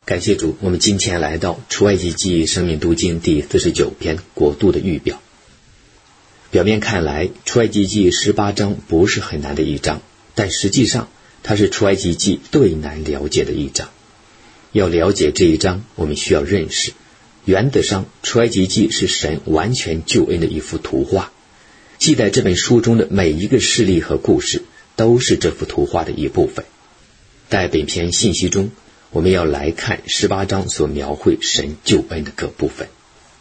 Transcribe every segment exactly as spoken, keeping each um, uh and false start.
感谢主，我们今天来到出埃及记生命读经第四十九篇国度的预表。表面看来，出埃及记十八章不是很难的一章，但实际上它是出埃及记最难了解的一章。要了解这一章，我们需要认识，原则上出埃及记是神完全救恩的一幅图画，记载这本书中的每一个事例和故事都是这幅图画的一部分。在本篇信息中，我们要来看十八章所描绘神救恩的各部分。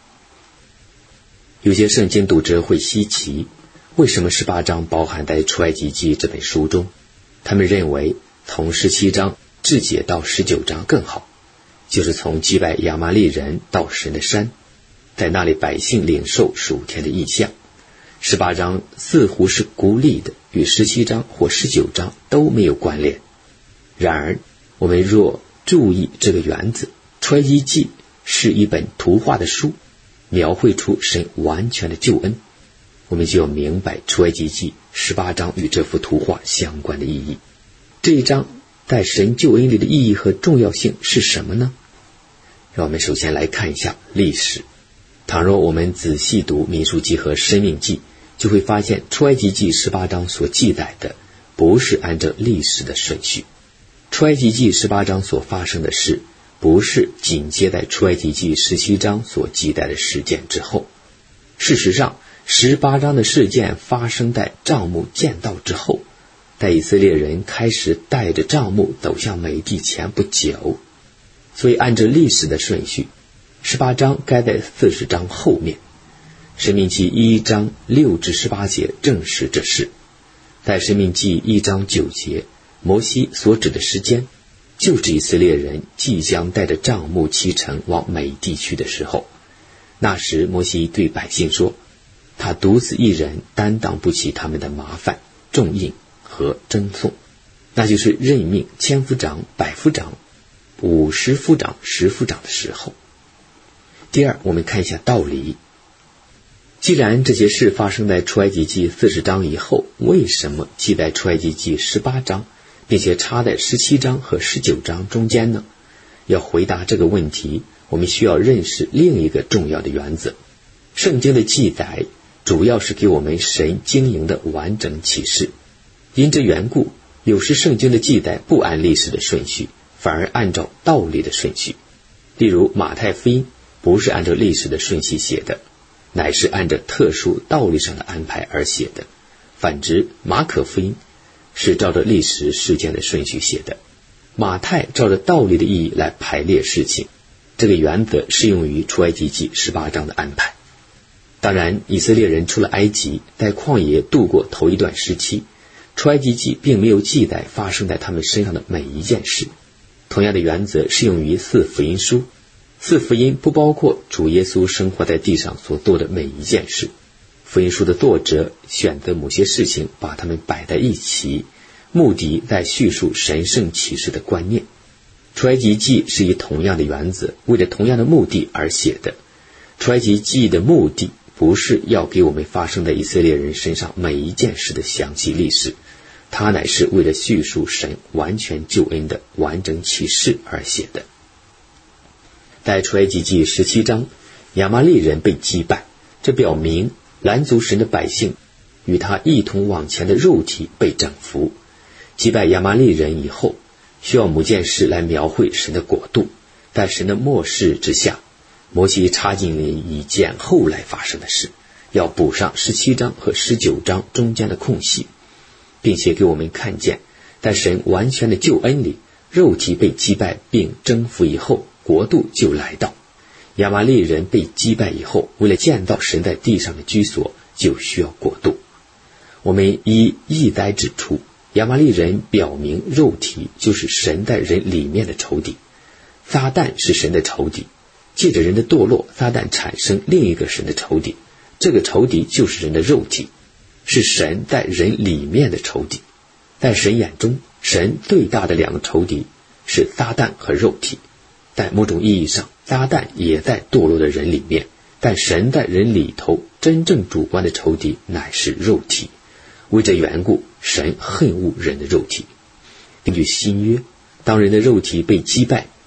有些圣经读者会稀奇，为什么十八章包含在出埃及记这本书中？他们认为从十七章至解到十九章更好，就是从击败亚玛力人到神的山，在那里百姓领受属天的异象。十八章似乎是孤立的，与十七章或十九章都没有关联。然而我们若注意这个原则，出埃及记是一本图画的书，描绘出神完全的救恩，我们就要明白出埃及记十八章与这幅图画相关的意义。这一章在神救恩里的意义和重要性是什么呢？让我们首先来看一下历史。倘若我们仔细读民数记和申命记，就会发现出埃及记十八章所记载的不是按照历史的顺序。出埃及记十八章所发生的事，不是紧接在出埃及记十七章所记载的事件之后。事实上，十八章的事件发生在帐幕建造之后，在以色列人开始带着帐幕走向美地前不久。所以按照历史的顺序，十八章该在四十章后面。申命记一章六至十八节证实这事。在申命记一章九节，摩西所指的时间，就是以色列人即将带着帐幕启程往美地去的时候。那时摩西对百姓说，他独自一人担当不起他们的麻烦、重印和争讼，那就是任命千夫长、百夫长、五十夫长、十夫长的时候。第二，我们看一下道理。既然这些事发生在出埃及记四十章以后，为什么记在出埃及记十八章，并且插在十七章和十九章中间呢？要回答这个问题，我们需要认识另一个重要的原则。圣经的记载主要是给我们神经营的完整启示，因这缘故，有时圣经的记载不按历史的顺序，反而按照道理的顺序。例如马太福音不是按照历史的顺序写的，乃是按照特殊道理上的安排而写的。反之，马可福音是照着历史事件的顺序写的，马太照着道理的意义来排列事情。这个原则适用于出埃及记十八章的安排。当然，以色列人出了埃及，在旷野度过头一段时期，出埃及记并没有记载发生在他们身上的每一件事。同样的原则适用于四福音书，四福音不包括主耶稣生活在地上所做的每一件事。福音书的作者选择某些事情，把它们摆在一起，目的在叙述神圣启示的观念。出埃及记是以同样的原则，为了同样的目的而写的。出埃及记的目的不是要给我们发生在以色列人身上每一件事的详细历史，它乃是为了叙述神完全救恩的完整启示而写的。在出埃及记十七章，亚玛力人被击败，这表明拦阻神的百姓与他一同往前的肉体被征服。击败亚玛力人以后，需要某件事来描绘神的国度。在神的默示之下，摩西插进了一件后来发生的事，要补上十七章和十九章中间的空隙，并且给我们看见，在神完全的救恩里，肉体被击败并征服以后，国度就来到。亚玛力人被击败以后，为了建造神在地上的居所，就需要国度。我们以意载指出，亚玛力人表明肉体就是神在人里面的仇敌，撒旦是神的仇敌，借着人的堕落，撒旦产生另一个神的仇敌，这个仇敌就是人的肉体，是神在人里面的仇敌。在神眼中，神最大的两个仇敌是撒旦和肉体。在某种意义上，撒旦也在堕落的人里面，但神在人里头真正主观的仇敌乃是肉体。为这缘故，神恨恶人的肉体。根据新约，当人的肉体被击败，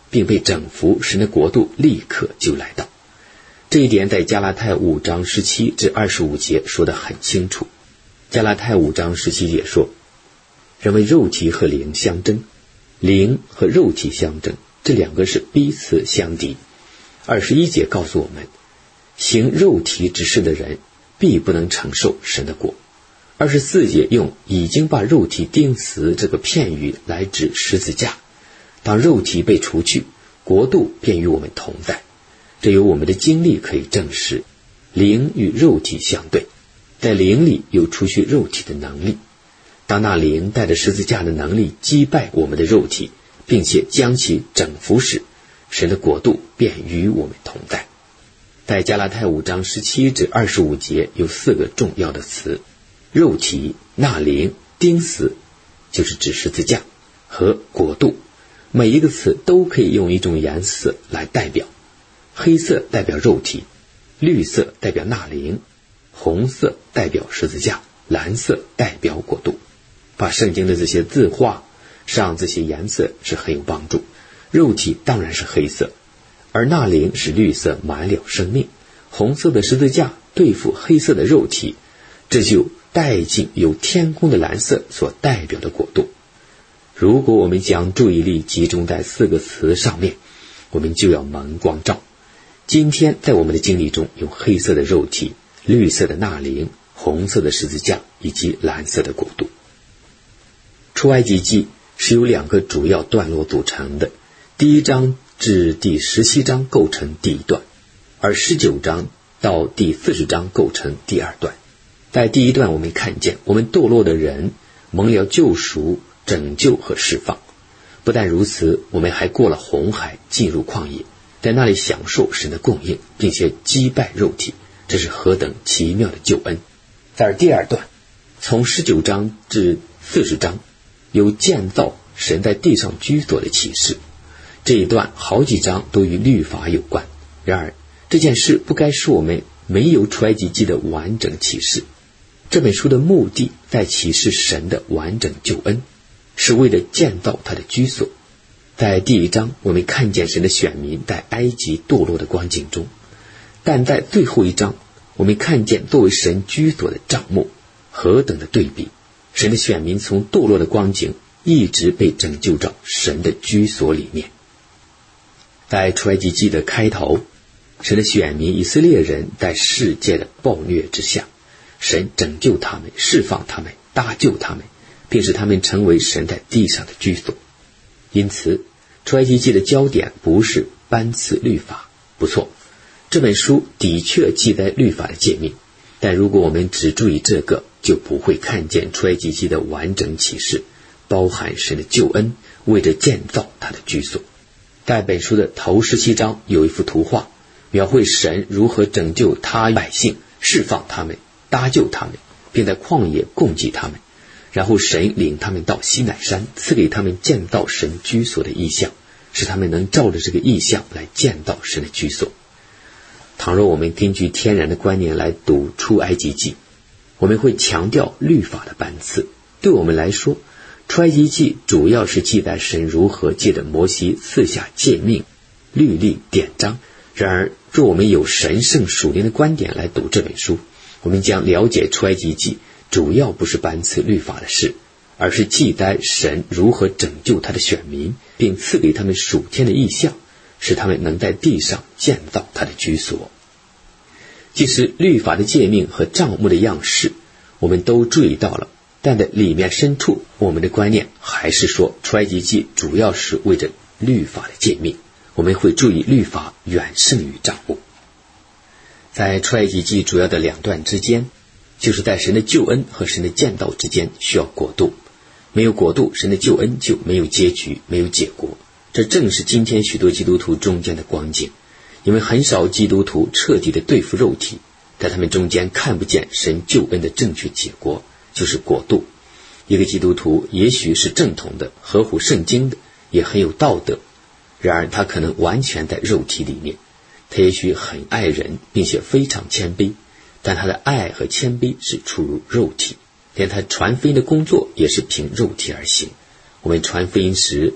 并被整服，神的国度立刻就来到。这一点在加拉太五章十七至二十五节说得很清楚。加拉太五章十七节说，认为肉体和灵相争，灵和肉体相争，这两个是彼此相敌。二十一节告诉我们，行肉体之事的人必不能承受神的国。二十四节用已经把肉体钉死这个片语来指十字架，当肉体被除去，国度便与我们同在。这由我们的经历可以证实，灵与肉体相对，在灵里有除去肉体的能力。当那灵带着十字架的能力击败我们的肉体，并且将其整服时，神的国度便与我们同在。在加拉太五章十七至二十五节有四个重要的词，肉体、那灵、钉死，就是指十字架，和国度。每一个词都可以用一种颜色来代表，黑色代表肉体，绿色代表那灵，红色代表十字架，蓝色代表国度。把圣经的这些字画上这些颜色是很有帮助。肉体当然是黑色，而那灵是绿色，满了生命。红色的十字架对付黑色的肉体，这就带进由天空的蓝色所代表的国度。如果我们将注意力集中在四个词上面，我们就要蒙光照。今天在我们的经历中，有黑色的肉体，绿色的那灵，红色的十字架以及蓝色的国度。出埃及记是由两个主要段落组成的，第一章至第十七章构成第一段，而十九章到第四十章构成第二段。在第一段我们看见我们堕落的人蒙了救赎、拯救和释放。不但如此，我们还过了红海，进入旷野，在那里享受神的供应，并且击败肉体，这是何等奇妙的救恩。在第二段从十九章至四十章有建造神在地上居所的启示。这一段好几章都与律法有关，然而这件事不该使我们没有出埃及记的完整启示。这本书的目的在启示神的完整救恩，是为了建造他的居所。在第一章我们看见神的选民在埃及堕落的光景中，但在最后一章我们看见作为神居所的帐幕，何等的对比！神的选民从堕落的光景一直被拯救到神的居所里面。在出埃及记的开头，神的选民以色列人在世界的暴虐之下，神拯救他们，释放他们，搭救他们，并使他们成为神在地上的居所。因此出埃及记的焦点不是颁赐律法，不错，这本书的确记载律法的诫命，但如果我们只注意这个，就不会看见出埃及记的完整启示，包含神的救恩，为着建造他的居所。在本书的头十七章有一幅图画，描绘神如何拯救他百姓，释放他们，搭救他们，并在旷野供给他们。然后神领他们到西乃山，赐给他们建造神居所的意象，使他们能照着这个意象来建造神的居所。倘若我们根据天然的观念来读出埃及记，我们会强调律法的颁赐。对我们来说，出埃及记主要是记载神如何借着摩西赐下诫命、律例、典章。然而若我们有神圣属灵的观点来读这本书，我们将了解出埃及记主要不是颁赐律法的事，而是记载神如何拯救他的选民，并赐给他们属天的意象，使他们能在地上建造他的居所。即使律法的诫命和帐幕的样式我们都注意到了，但在里面深处，我们的观念还是说出埃及记主要是为着律法的诫命，我们会注意律法远胜于帐幕。在出埃及记主要的两段之间，就是在神的救恩和神的建造之间需要过渡，没有过渡，神的救恩就没有结局，没有结果。这正是今天许多基督徒中间的光景，因为很少基督徒彻底的对付肉体，在他们中间看不见神救恩的正确结果，就是过渡。一个基督徒也许是正统的，合乎圣经的，也很有道德，然而他可能完全在肉体里面。他也许很爱人，并且非常谦卑，但他的爱和谦卑是出于肉体，连他传福音的工作也是凭肉体而行。我们传福音时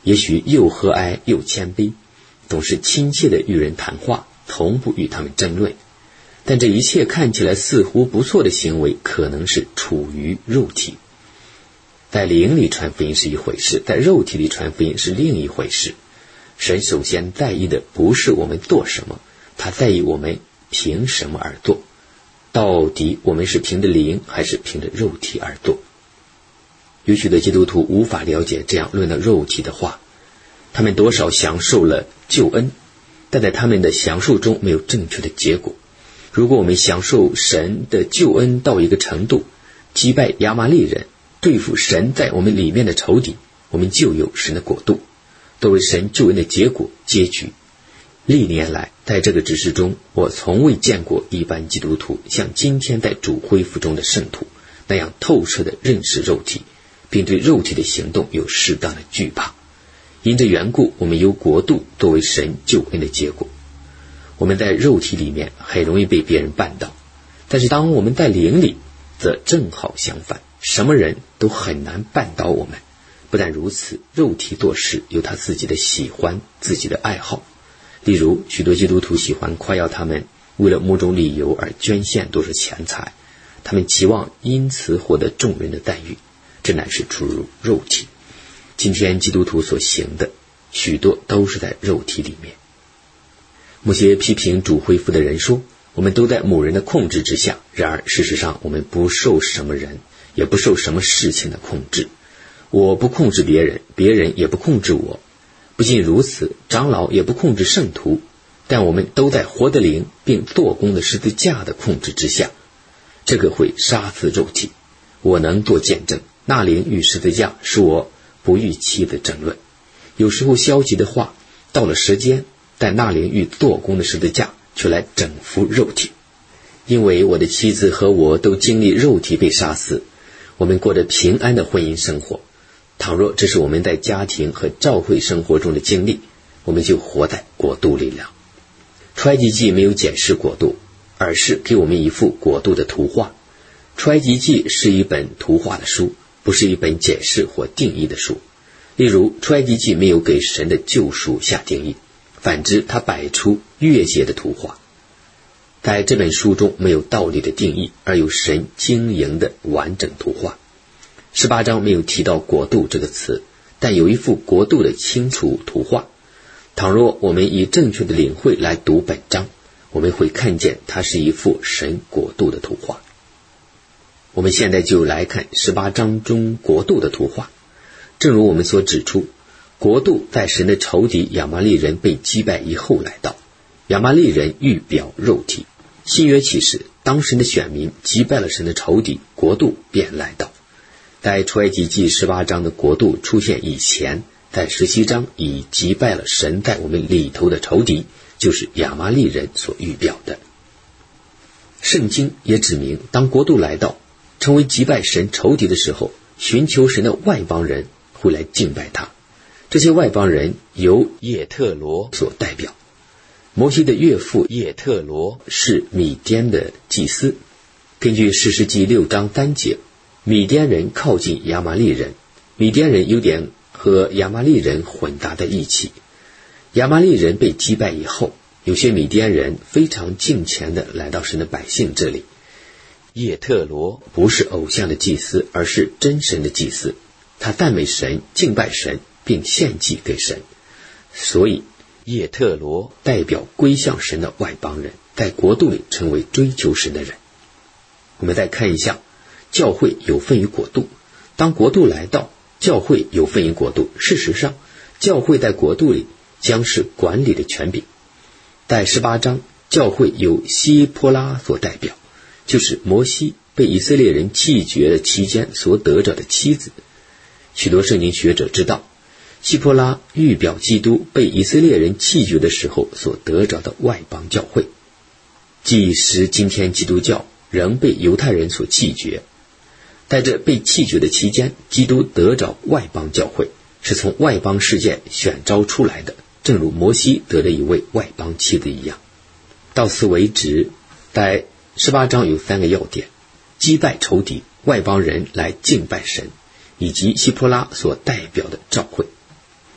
也许又和蔼又谦卑，总是亲切地与人谈话，从不与他们争论。但这一切看起来似乎不错的行为，可能是处于肉体。在灵里传福音是一回事，在肉体里传福音是另一回事。神首先在意的不是我们做什么，他在意我们凭什么而做，到底我们是凭着灵还是凭着肉体而做。有许多基督徒无法了解这样论到肉体的话，他们多少享受了救恩，但在他们的享受中没有正确的结果。如果我们享受神的救恩到一个程度，击败亚玛力人，对付神在我们里面的仇敌，我们就有神的国度，作为神救恩的结果结局。历年来在这个指示中，我从未见过一般基督徒像今天在主恢复中的圣徒那样透彻地认识肉体，并对肉体的行动有适当的惧怕。因这缘故，我们由国度作为神救恩的结果。我们在肉体里面很容易被别人绊倒，但是当我们在灵里则正好相反，什么人都很难绊倒我们。不但如此，肉体做事有他自己的喜欢，自己的爱好。例如许多基督徒喜欢夸耀他们为了某种理由而捐献多少钱财，他们期望因此获得众人的赞誉，这乃是出入肉体。今天基督徒所行的许多都是在肉体里面。某些批评主恢复的人说，我们都在某人的控制之下，然而事实上我们不受什么人也不受什么事情的控制。我不控制别人，别人也不控制我。不仅如此，长老也不控制圣徒，但我们都在活的灵并做工的十字架的控制之下。这个会杀死肉体。我能做见证，那灵与十字架是我不预期的争论。有时候消极的话到了时间，但那灵与做工的十字架却来整服肉体。因为我的妻子和我都经历肉体被杀死，我们过着平安的婚姻生活。倘若这是我们在家庭和教会生活中的经历，我们就活在国度里了。出埃及记没有解释国度，而是给我们一幅国度的图画。出埃及记是一本图画的书，不是一本解释或定义的书。例如出埃及记没有给神的救赎下定义，反之它摆出越界的图画。在这本书中没有道理的定义，而有神经营的完整图画。十八章没有提到国度这个词，但有一幅国度的清楚图画。倘若我们以正确的领会来读本章，我们会看见它是一幅神国度的图画。我们现在就来看十八章中国度的图画。正如我们所指出，国度在神的仇敌亚玛力人被击败以后来到。亚玛力人预表肉体。新约启示，当神的选民击败了神的仇敌，国度便来到。在出埃及记十八章的国度出现以前，在十七章已击败了神在我们里头的仇敌，就是亚玛力人所预表的。圣经也指明，当国度来到，成为击败神仇敌的时候，寻求神的外邦人会来敬拜他。这些外邦人由叶特罗所代表。摩西的岳父叶特罗是米甸的祭司。根据士师记六章三节，米甸人靠近亚玛力人，米甸人有点和亚玛力人混搭在一起。亚玛力人被击败以后，有些米甸人非常敬虔地来到神的百姓这里。叶特罗不是偶像的祭司，而是真神的祭司，他赞美神，敬拜神，并献祭给神。所以叶特罗代表归向神的外邦人，在国度里成为追求神的人。我们再看一下，教会有份于国度。当国度来到，教会有份于国度。事实上，教会在国度里将是管理的权柄。在十八章，教会由希波拉所代表，就是摩西被以色列人弃绝的期间所得着的妻子。许多圣经学者知道，希波拉预表基督被以色列人弃绝的时候所得着的外邦教会。即使今天基督教仍被犹太人所弃绝，在这被弃绝的期间，基督得着外邦教会，是从外邦世界选召出来的，正如摩西得了一位外邦妻子一样。到此为止，在十八章有三个要点：击败仇敌，外邦人来敬拜神，以及希波拉所代表的教会。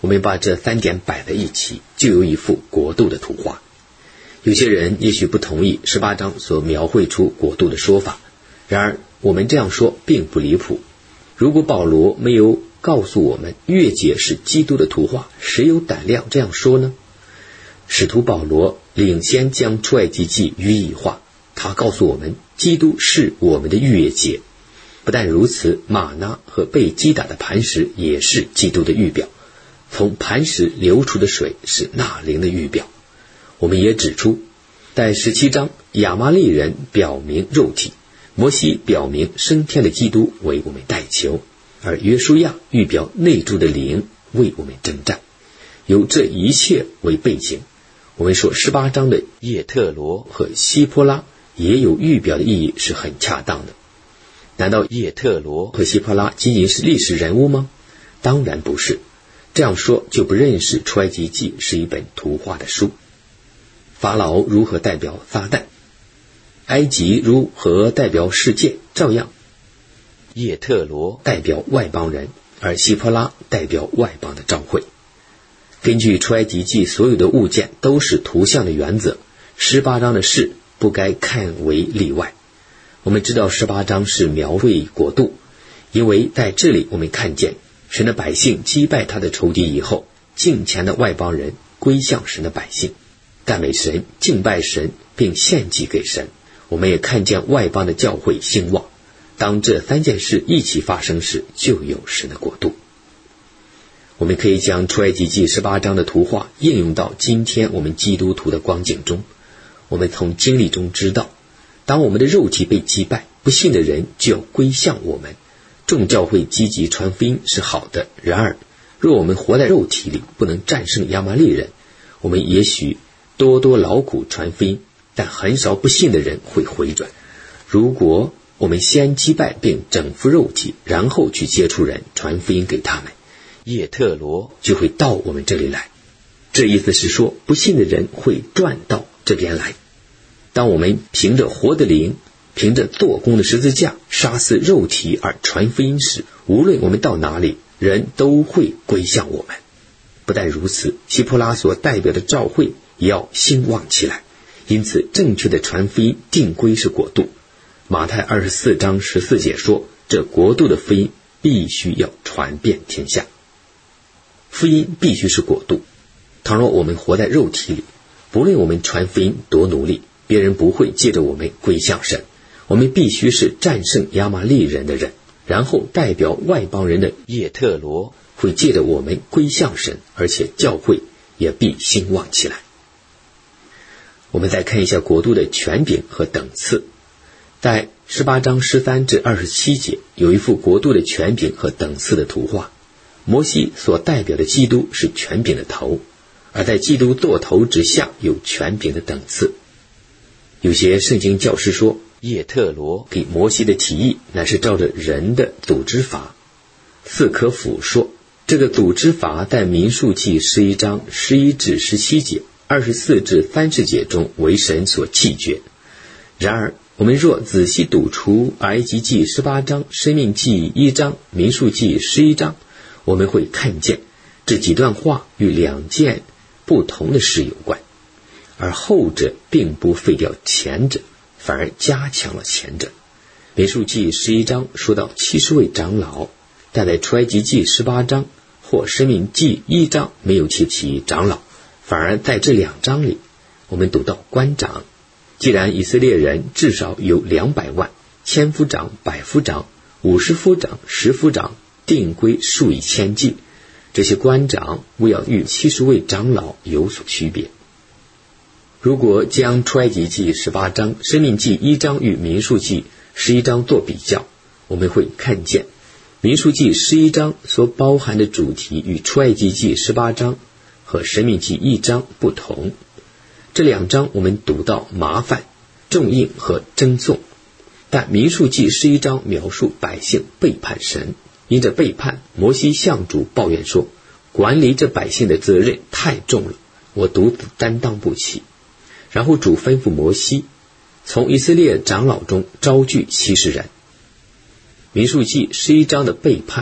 我们把这三点摆在一起，就有一幅国度的图画。有些人也许不同意十八章所描绘出国度的说法，然而我们这样说并不离谱。如果保罗没有告诉我们越界是基督的图画，谁有胆量这样说呢？使徒保罗领先将出埃及记予以化，他告诉我们基督是我们的越界。不但如此，玛纳和被击打的磐石也是基督的预表，从磐石流出的水是那灵的预表。我们也指出，在十七章亚玛利人表明肉体，摩西表明升天的基督为我们代求，而约书亚预表内住的灵为我们征战。有这一切为背景，我们说十八章的叶特罗和希波拉也有预表的意义是很恰当的。难道叶特罗和希波拉仅仅是历史人物吗？当然不是，这样说就不认识出埃及记是一本图画的书。法老如何代表撒旦，埃及如何代表世界，照样叶特罗代表外邦人，而希波拉代表外邦的召会。根据出埃及记所有的物件都是图像的原则，十八章的事不该看为例外。我们知道十八章是描绘国度，因为在这里我们看见神的百姓击败他的仇敌以后，敬虔的外邦人归向神的百姓，赞美神，敬拜神，并献祭给神。我们也看见外邦的教会兴旺。当这三件事一起发生时，就有神的国度。我们可以将出埃及记十八章的图画应用到今天我们基督徒的光景中。我们从经历中知道，当我们的肉体被击败，不信的人就要归向我们。众教会积极传福音是好的，然而若我们活在肉体里，不能战胜亚玛力人，我们也许多多劳苦传福音，但很少不信的人会回转。如果我们先击败并整服肉体，然后去接触人，传福音给他们，叶特罗就会到我们这里来。这意思是说，不信的人会转到这边来。当我们凭着活的灵，凭着做工的十字架杀死肉体而传福音时，无论我们到哪里，人都会归向我们。不但如此，希波拉所代表的教会也要兴旺起来，因此正确的传福音定规是国度。马太二十四章十四节说，这国度的福音必须要传遍天下。福音必须是国度。倘若我们活在肉体里，不论我们传福音多努力，别人不会借着我们归向神。我们必须是战胜亚玛力人的人，然后代表外邦人的叶特罗会借着我们归向神，而且教会也必兴旺起来。我们再看一下国度的权柄和等次。在十八章十三至二十七节有一幅国度的权柄和等次的图画。摩西所代表的基督是权柄的头，而在基督座头之下有权柄的等次。有些圣经教师说，叶特罗给摩西的提议乃是照着人的组织法。四科甫说，这个组织法在民数记十一章十一至十七节、二十四至三十节中为神所弃绝。然而我们若仔细读出埃及记十八章、申命记一章、民数记十一章，我们会看见这几段话与两件不同的事有关，而后者并不废掉前者，反而加强了前者。民数记十一章说到七十位长老，但在出埃及记十八章或申命记一章没有提起长老，反而在这两章里我们读到官长。既然以色列人至少有两百万，千夫长、百夫长、五十夫长、十夫长，定规数以千计，这些官长务要与七十位长老有所区别。如果将出埃及记十八章、申命记一章与民数记十一章做比较，我们会看见民数记十一章所包含的主题与出埃及记十八章和申命记一章不同。这两章我们读到麻烦、重印和争讼，但民数记十一章描述百姓背叛神，因着背叛，摩西向主抱怨说，管理这百姓的责任太重了，我独自担当不起。然后主吩咐摩西从以色列长老中招聚七十人。民数记十一章的背叛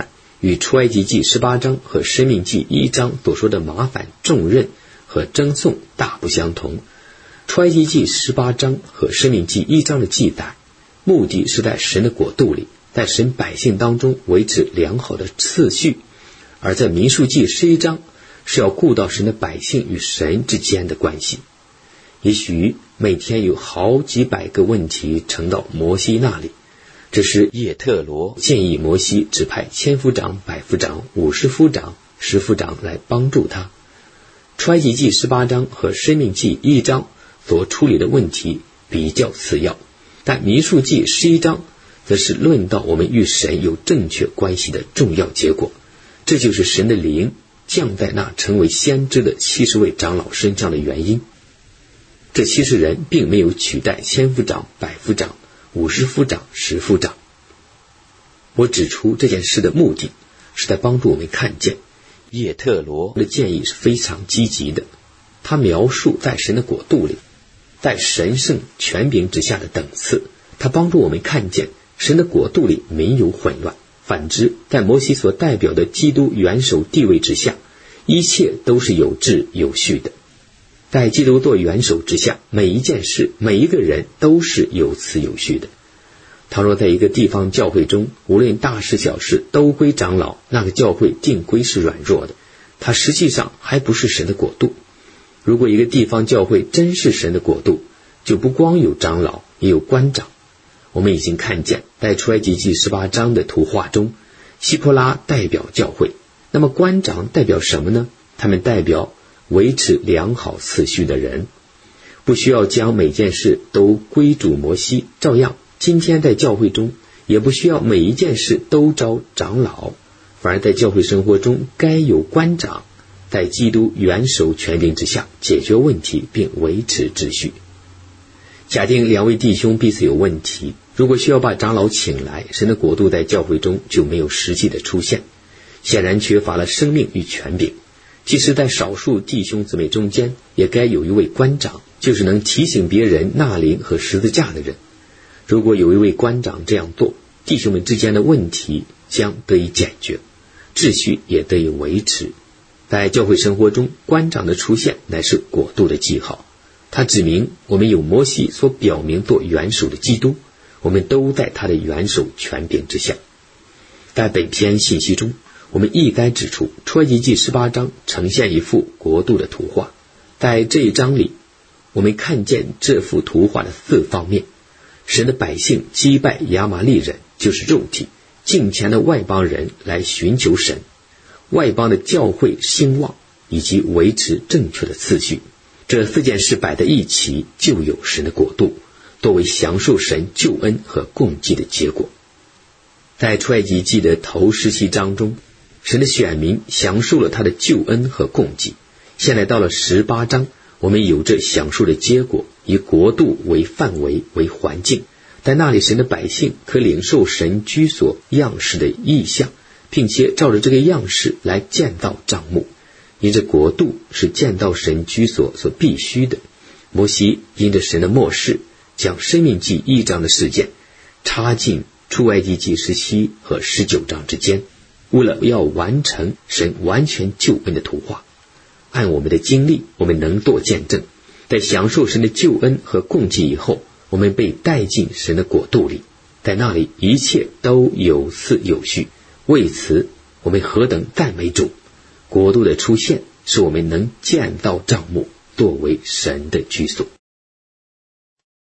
与出埃及记十八章和申命记一章所说的麻烦、重任和争讼大不相同。出埃及记十八章和申命记一章的记载，目的是在神的国度里，在神百姓当中维持良好的次序，而在民数记十一章是要顾到神的百姓与神之间的关系。也许每天有好几百个问题呈到摩西那里，这时叶特罗建议摩西指派千夫长、百夫长、五十夫长、十夫长来帮助他。出埃及记十八章和申命记一章所处理的问题比较次要，但民数记十一章则是论到我们与神有正确关系的重要结果。这就是神的灵降在那成为先知的七十位长老身上的原因。这七十人并没有取代千夫长、百夫长、五十夫长、十夫长。我指出这件事的目的是在帮助我们看见叶特罗的建议是非常积极的。他描述在神的国度里，在神圣权柄之下的等次，他帮助我们看见神的国度里没有混乱。反之，在摩西所代表的基督元首地位之下，一切都是有秩有序的。在基督做元首之下，每一件事、每一个人都是有次有序的。倘若在一个地方教会中，无论大事小事都归长老，那个教会定归是软弱的，它实际上还不是神的国度。如果一个地方教会真是神的国度，就不光有长老，也有官长。我们已经看见在出埃及记十八章的图画中，希波拉代表教会，那么官长代表什么呢？他们代表维持良好次序的人。不需要将每件事都归主摩西，照样今天在教会中也不需要每一件事都招长老，反而在教会生活中该有官长，在基督元首权柄之下解决问题并维持秩序。假定两位弟兄彼此有问题，如果需要把长老请来，神的国度在教会中就没有实际的出现，显然缺乏了生命与权柄。即使在少数弟兄姊妹中间，也该有一位官长，就是能提醒别人纳灵和十字架的人。如果有一位官长这样做，弟兄们之间的问题将得以解决，秩序也得以维持。在教会生活中，官长的出现乃是国度的记号，它指明我们有摩西所表明做元首的基督，我们都在他的元首权柄之下。在本篇信息中，我们亦该指出出埃及记十八章呈现一幅国度的图画。在这一章里，我们看见这幅图画的四方面。神的百姓击败亚玛力人，就是肉体，敬虔的外邦人来寻求神，外邦的教会兴旺，以及维持正确的次序。这四件事摆在一起，就有神的国度，作为享受神救恩和供给的结果。在出埃及记的头十七章中，神的选民享受了他的救恩和供给。现在到了十八章，我们有这享受的结果，以国度为范围为环境，在那里神的百姓可领受神居所样式的意象，并且照着这个样式来建造帐幕。因这国度是建造神居所所必须的。摩西因着神的默示，将申命记一章的事件插进出埃及记十七和十九章之间，为了要完成神完全救恩的图画。按我们的经历，我们能做见证，在享受神的救恩和供给以后，我们被带进神的国度里，在那里一切都有次有序。为此我们何等赞美主！国度的出现使我们能建造帐幕，作为神的居所。